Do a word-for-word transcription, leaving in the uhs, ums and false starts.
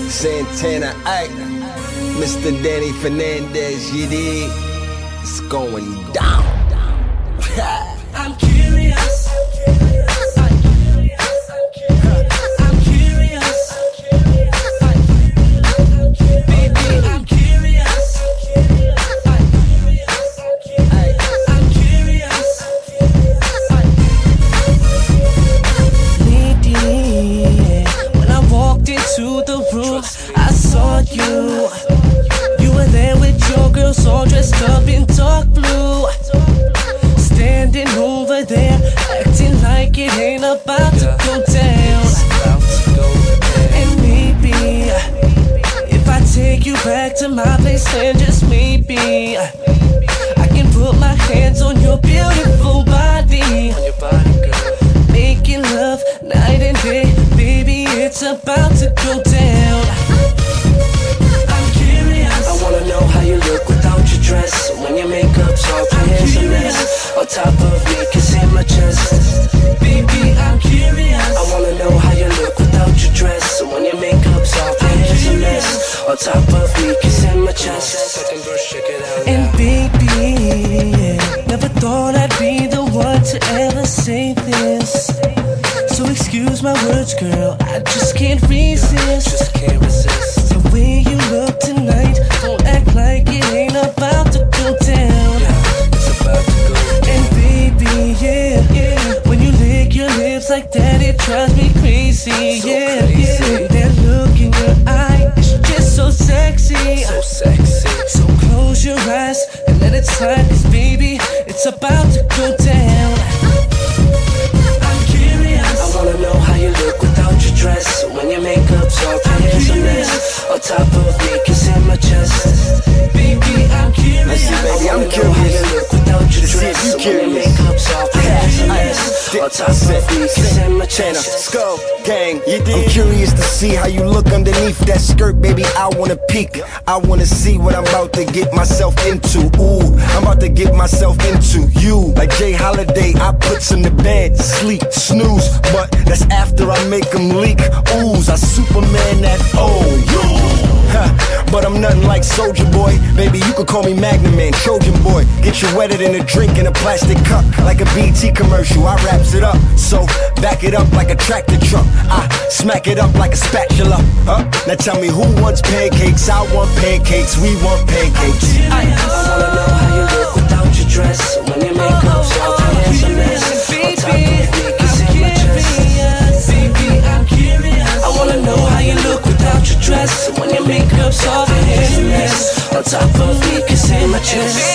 Santana, ay, Mister Danny Fernandez, you dig? It's going down. I'm curious. I'm curious. I'm curious. Baby, I'm curious. I'm curious. Lady, when I walked into the room, I saw you. You were there with your girls all dressed up in dark blue. Standing over there, acting like it ain't about to go down. And maybe, if I take you back to my place and just maybe, I can put my hands on your beautiful body. Making love night and day, baby, it's about to go down. I'm curious. I wanna know how you look without your dress. When your makeup's all clear as a mess. On top of me, kissing my chest. Baby, I'm curious. I wanna know how you look without your dress. When your makeup's all clear as a mess. On top of me, kissing my chest. And baby, yeah, never thought I'd be the one to ever say this. So excuse my words, girl, I just can't resist. Just can't resist. The way you look tonight, don't act like it ain't about to go down. Yeah, it's about to go down. And baby, yeah, yeah, when you lick your lips like that, it drives me crazy. So yeah, crazy. yeah, that look in your eye, it's just so sexy. So sexy. So close your eyes and let it slide, 'cause baby, it's about to go down. I'm curious. I wanna know how you look without your dress. When your makeup's all clear as a mess. On top of me, kissing my chest. Baby, I'm curious. I see, baby, I'm I wanna know how curious. you look without your To see if dress. you When your curious. makeup's all clear as a mess. On top of me, kissing my Channel, chest. Skull Gang, you dig? I'm curious to see how you look underneath that skirt, baby. I wanna peek. I wanna see what I'm about to get myself into. Ooh, I'm about to get myself into you. Like Jay Holiday, I put some to bed, sleep, snooze. But that's after I make them leak. Ooze, I Superman that oh you. Huh, but I'm nothing like Soulja Boy. Baby, you could call me Magnum Man, Trojan Boy. Get you wetter than a drink in a plastic cup. Like a B T commercial, I wraps it up. So back it up like a tractor truck. I smack it up like a spatula. Huh? Now tell me who wants pancakes? I want pancakes, we want pancakes. I wanna know how you look without your dress. When your makeup's all clear as a mess. On top of me, kissing my chest. Baby, I'm curious. I wanna know how you look without your dress. When your makeup's all clear as a mess. On top of me, kissing my chest.